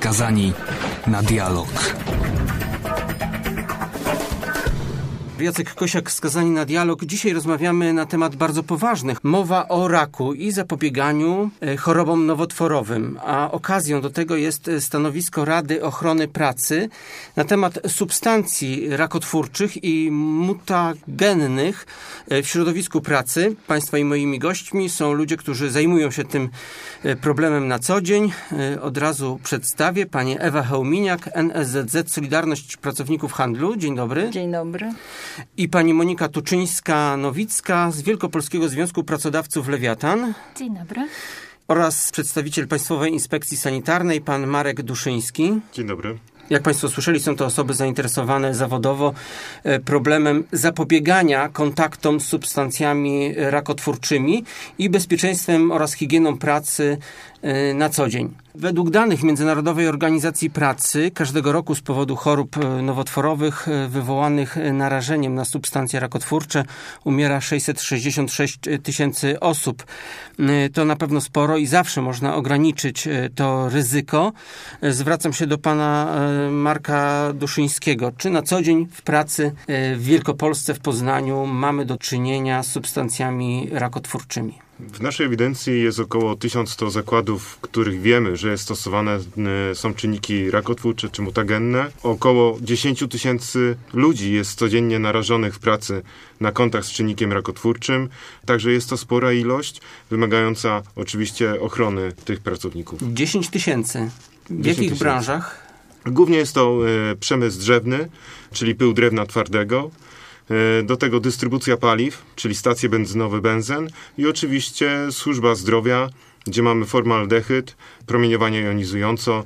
skazani na dialog. Jacek Kosiak, Skazani na dialog. Dzisiaj rozmawiamy na temat bardzo poważny. Mowa o raku i zapobieganiu chorobom nowotworowym, a okazją do tego jest stanowisko Rady Ochrony Pracy na temat substancji rakotwórczych i mutagennych w środowisku pracy. Państwa i moimi gośćmi są ludzie, którzy zajmują się tym problemem na co dzień. Od razu przedstawię. Pani Ewa Chełminiak, NSZZ Solidarność Pracowników Handlu. Dzień dobry. Dzień dobry. I pani Monika Tuczyńska-Nowicka z Wielkopolskiego Związku Pracodawców Lewiatan. Dzień dobry. Oraz przedstawiciel Państwowej Inspekcji Sanitarnej, pan Marek Duszyński. Dzień dobry. Jak Państwo słyszeli, są to osoby zainteresowane zawodowo problemem zapobiegania kontaktom z substancjami rakotwórczymi i bezpieczeństwem oraz higieną pracy na co dzień. Według danych Międzynarodowej Organizacji Pracy każdego roku z powodu chorób nowotworowych wywołanych narażeniem na substancje rakotwórcze umiera 666 tysięcy osób. To na pewno sporo i zawsze można ograniczyć to ryzyko. Zwracam się do pana Marka Duszyńskiego. Czy na co dzień w pracy w Wielkopolsce, w Poznaniu mamy do czynienia z substancjami rakotwórczymi? W naszej ewidencji jest około 1100 zakładów, w których wiemy, że stosowane są czynniki rakotwórcze czy mutagenne. Około 10 tysięcy ludzi jest codziennie narażonych w pracy na kontakt z czynnikiem rakotwórczym. Także jest to spora ilość, wymagająca oczywiście ochrony tych pracowników. 10 tysięcy. W jakich branżach? Głównie jest to przemysł drzewny, czyli pył drewna twardego. Do tego dystrybucja paliw, czyli stacje benzynowe, benzyn i oczywiście służba zdrowia, gdzie mamy formaldehyd, promieniowanie jonizujące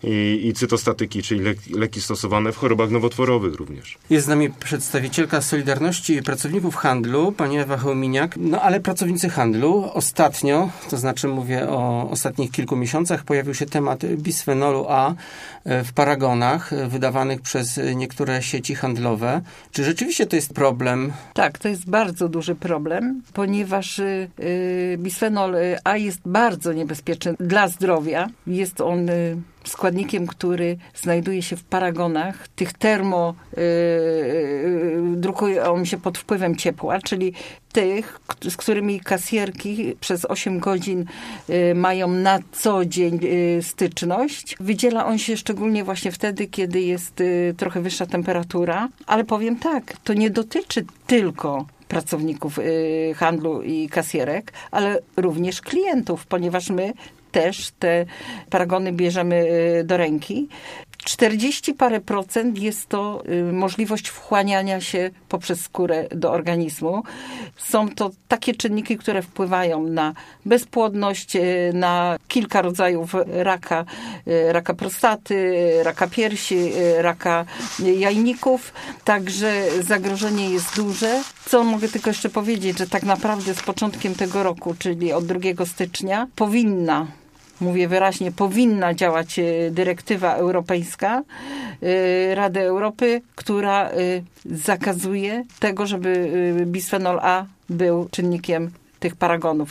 i cytostatyki, czyli leki stosowane w chorobach nowotworowych również. Jest z nami przedstawicielka Solidarności Pracowników Handlu, pani Ewa Chełminiak. No ale pracownicy handlu ostatnio, to znaczy mówię o ostatnich kilku miesiącach, pojawił się temat bisfenolu A w paragonach wydawanych przez niektóre sieci handlowe. Czy rzeczywiście to jest problem? Tak, to jest bardzo duży problem, ponieważ bisfenol A jest bardzo niebezpieczny dla zdrowia. Jest on składnikiem, który znajduje się w paragonach, tych drukuje on się pod wpływem ciepła, czyli tych, z którymi kasjerki przez 8 godzin mają na co dzień styczność. Wydziela on się szczególnie właśnie wtedy, kiedy jest trochę wyższa temperatura, ale powiem tak, to nie dotyczy tylko pracowników handlu i kasjerek, ale również klientów, ponieważ my też te paragony bierzemy do ręki. 40 parę procent jest to możliwość wchłaniania się poprzez skórę do organizmu. Są to takie czynniki, które wpływają na bezpłodność, na kilka rodzajów raka prostaty, raka piersi, raka jajników. Także zagrożenie jest duże. Co mogę tylko jeszcze powiedzieć, że tak naprawdę z początkiem tego roku, czyli od 2 stycznia, mówię wyraźnie, powinna działać dyrektywa europejska Rady Europy, która zakazuje tego, żeby bisfenol A był czynnikiem tych paragonów.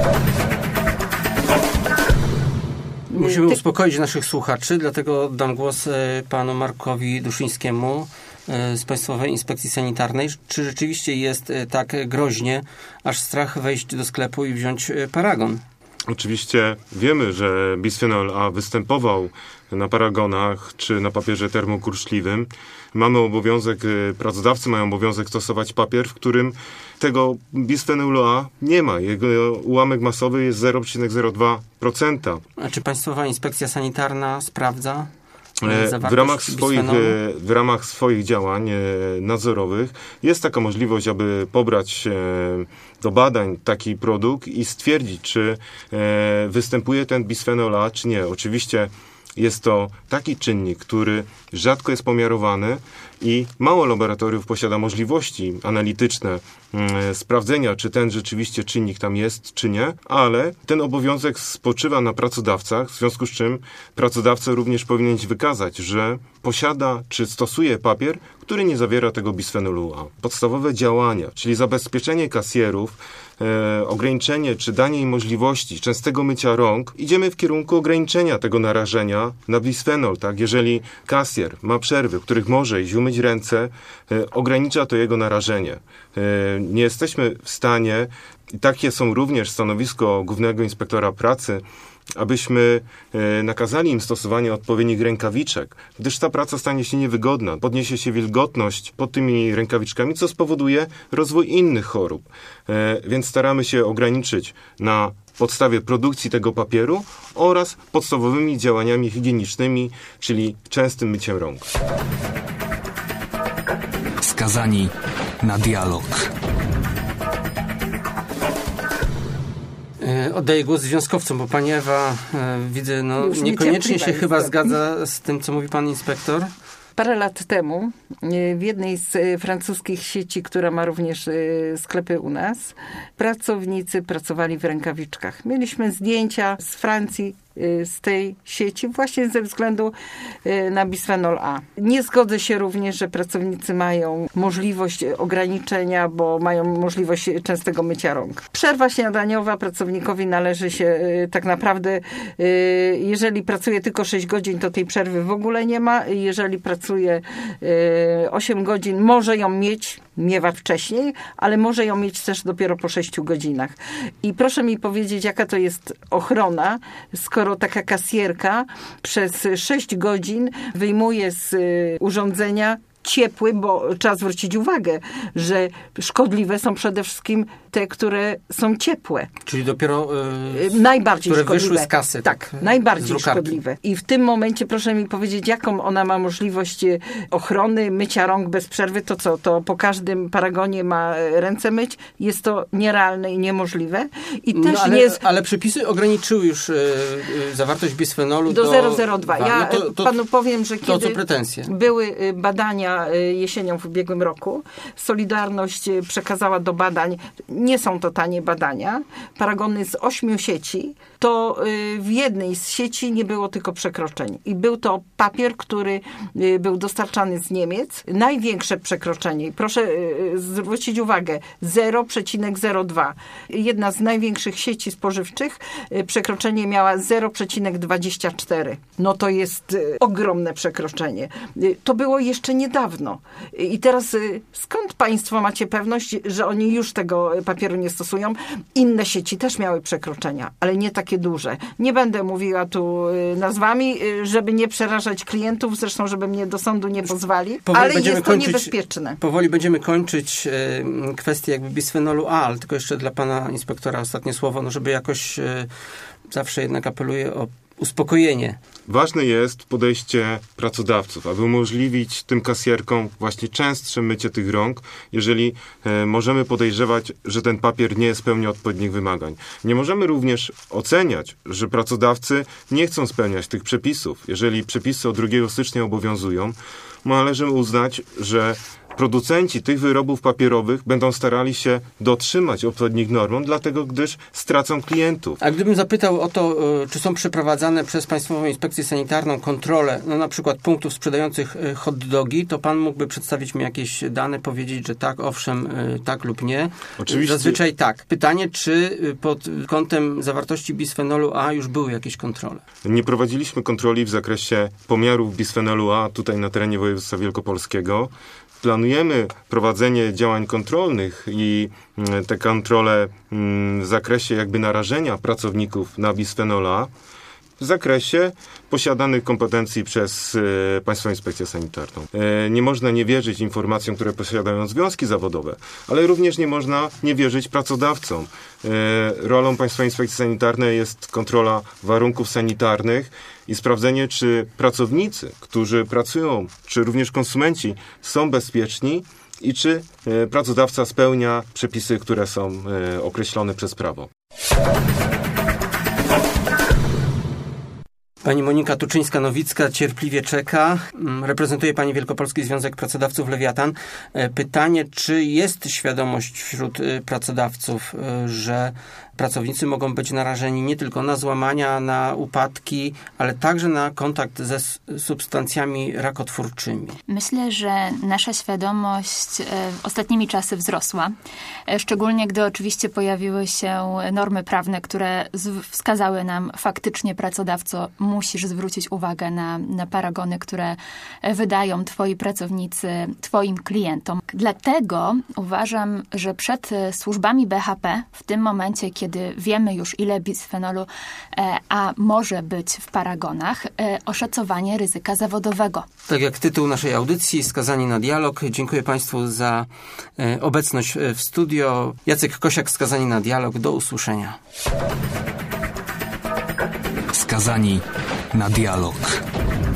Musimy uspokoić naszych słuchaczy, dlatego oddam głos panu Markowi Duszyńskiemu z Państwowej Inspekcji Sanitarnej. Czy rzeczywiście jest tak groźnie, aż strach wejść do sklepu i wziąć paragon? Oczywiście wiemy, że bisfenol A występował na paragonach czy na papierze termokurczliwym. Pracodawcy mają obowiązek stosować papier, w którym tego bisfenolu A nie ma. Jego ułamek masowy jest 0,02%. A czy Państwowa Inspekcja Sanitarna sprawdza w ramach swoich działań nadzorowych jest taka możliwość, aby pobrać do badań taki produkt i stwierdzić, czy występuje ten bisfenol A, czy nie. Oczywiście jest to taki czynnik, który rzadko jest pomiarowany i mało laboratoriów posiada możliwości analityczne sprawdzenia, czy ten rzeczywiście czynnik tam jest, czy nie, ale ten obowiązek spoczywa na pracodawcach, w związku z czym pracodawca również powinien wykazać, że posiada czy stosuje papier, który nie zawiera tego bisfenolu A. Podstawowe działania, czyli zabezpieczenie kasjerów, ograniczenie czy danie im możliwości częstego mycia rąk, idziemy w kierunku ograniczenia tego narażenia na bisfenol. Tak? Jeżeli kasjer ma przerwy, w których może iść umyć ręce, ogranicza to jego narażenie. Nie jesteśmy w stanie, i takie są również stanowisko Głównego Inspektora Pracy, abyśmy nakazali im stosowanie odpowiednich rękawiczek, gdyż ta praca stanie się niewygodna, podniesie się wilgotność pod tymi rękawiczkami, co spowoduje rozwój innych chorób. Więc staramy się ograniczyć na podstawie produkcji tego papieru oraz podstawowymi działaniami higienicznymi, czyli częstym myciem rąk. Skazani na dialog. Oddaję głos związkowcom, bo pani Ewa, widzę, niekoniecznie się chyba zgadza z tym, co mówi pan inspektor. Parę lat temu w jednej z francuskich sieci, która ma również sklepy u nas, pracownicy pracowali w rękawiczkach. Mieliśmy zdjęcia z Francji, z tej sieci właśnie ze względu na bisfenol A. Nie zgodzę się również, że pracownicy mają możliwość ograniczenia, bo mają możliwość częstego mycia rąk. Przerwa śniadaniowa pracownikowi należy się tak naprawdę, jeżeli pracuje tylko 6 godzin, to tej przerwy w ogóle nie ma. Jeżeli pracuje 8 godzin, może ją miewa wcześniej, ale może ją mieć też dopiero po 6 godzinach. I proszę mi powiedzieć, jaka to jest ochrona, skoro taka kasjerka przez 6 godzin wyjmuje z urządzenia ciepły, bo trzeba zwrócić uwagę, że szkodliwe są przede wszystkim te, które są ciepłe. Czyli dopiero najbardziej które szkodliwe. wyszły z kasy. Tak, najbardziej szkodliwe. I w tym momencie proszę mi powiedzieć, jaką ona ma możliwość ochrony, mycia rąk bez przerwy, to co? To po każdym paragonie ma ręce myć? Jest to nierealne i niemożliwe. I też ale przepisy ograniczyły już zawartość bisfenolu do 0,02. Ja panu powiem, że to co kiedy pretensje? Były badania jesienią w ubiegłym roku, Solidarność przekazała do badań, nie są to tanie badania, paragony z 8 sieci, to w jednej z sieci nie było tylko przekroczeń. I był to papier, który był dostarczany z Niemiec. Największe przekroczenie, proszę zwrócić uwagę, 0,02. Jedna z największych sieci spożywczych przekroczenie miała 0,24. No to jest ogromne przekroczenie. To było jeszcze niedawno. I teraz skąd państwo macie pewność, że oni już tego papieru nie stosują? Inne sieci też miały przekroczenia, ale nie takie duże. Nie będę mówiła tu nazwami, żeby nie przerażać klientów, zresztą żeby mnie do sądu nie pozwali, ale jest to niebezpieczne. Powoli będziemy kończyć kwestię jakby bisfenolu A, ale tylko jeszcze dla pana inspektora ostatnie słowo, żeby jakoś zawsze jednak apeluję o uspokojenie. Ważne jest podejście pracodawców, aby umożliwić tym kasjerkom właśnie częstsze mycie tych rąk, jeżeli możemy podejrzewać, że ten papier nie spełnia odpowiednich wymagań. Nie możemy również oceniać, że pracodawcy nie chcą spełniać tych przepisów. Jeżeli przepisy od 2 stycznia obowiązują, należy uznać, że producenci tych wyrobów papierowych będą starali się dotrzymać odpowiednich norm, dlatego gdyż stracą klientów. A gdybym zapytał o to, czy są przeprowadzane przez Państwową Inspekcję Sanitarną kontrole, na przykład punktów sprzedających hot dogi, to pan mógłby przedstawić mi jakieś dane, powiedzieć, że tak, owszem, tak lub nie? Oczywiście. Zazwyczaj tak. Pytanie, czy pod kątem zawartości bisfenolu A już były jakieś kontrole? Nie prowadziliśmy kontroli w zakresie pomiarów bisfenolu A tutaj na terenie województwa wielkopolskiego. Planujemy prowadzenie działań kontrolnych i te kontrole w zakresie jakby narażenia pracowników na bisfenol A w zakresie posiadanych kompetencji przez Państwową Inspekcję Sanitarną. Nie można nie wierzyć informacjom, które posiadają związki zawodowe, ale również nie można nie wierzyć pracodawcom. Rolą Państwowej Inspekcji Sanitarnej jest kontrola warunków sanitarnych i sprawdzenie, czy pracownicy, którzy pracują, czy również konsumenci są bezpieczni i czy pracodawca spełnia przepisy, które są określone przez prawo. Pani Monika Tuczyńska-Nowicka cierpliwie czeka. Reprezentuje pani Wielkopolski Związek Pracodawców Lewiatan. Pytanie, czy jest świadomość wśród pracodawców, że pracownicy mogą być narażeni nie tylko na złamania, na upadki, ale także na kontakt ze substancjami rakotwórczymi. Myślę, że nasza świadomość ostatnimi czasy wzrosła. Szczególnie gdy oczywiście pojawiły się normy prawne, które wskazały nam faktycznie, pracodawco, musisz zwrócić uwagę na paragony, które wydają twoi pracownicy twoim klientom. Dlatego uważam, że przed służbami BHP w tym momencie, kiedy wiemy już, ile bisfenolu A może być w paragonach, oszacowanie ryzyka zawodowego. Tak jak tytuł naszej audycji, Skazani na dialog. Dziękuję Państwu za obecność w studio. Jacek Kosiak, Skazani na dialog. Do usłyszenia. Skazani na dialog.